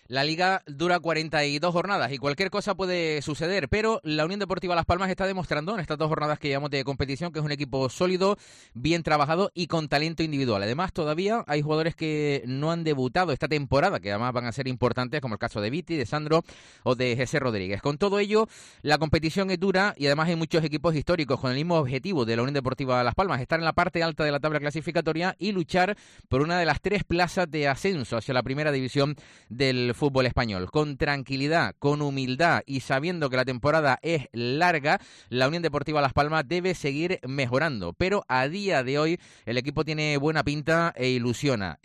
La Liga dura 42 jornadas y cualquier cosa puede suceder, pero la Unión Deportiva Las Palmas está demostrando en estas 2 jornadas que llevamos de competición que es un equipo sólido, bien trabajado y con talento individual. Además, todavía hay jugadores que no han debutado esta temporada, que además van a ser importantes, como el caso de Viti, de Sandro o de Jesse Rodríguez. Con todo ello, la competición es dura y además hay muchos equipos históricos con el mismo objetivo de la Unión Deportiva Las Palmas, estar en la parte alta de la tabla clasificatoria y luchar por una de las 3 plazas de ascenso hacia la primera división del fútbol español. Con tranquilidad, con humildad y sabiendo que la temporada es larga, la Unión Deportiva Las Palmas debe seguir mejorando, pero a día de hoy el equipo tiene buena pinta e ilusiona.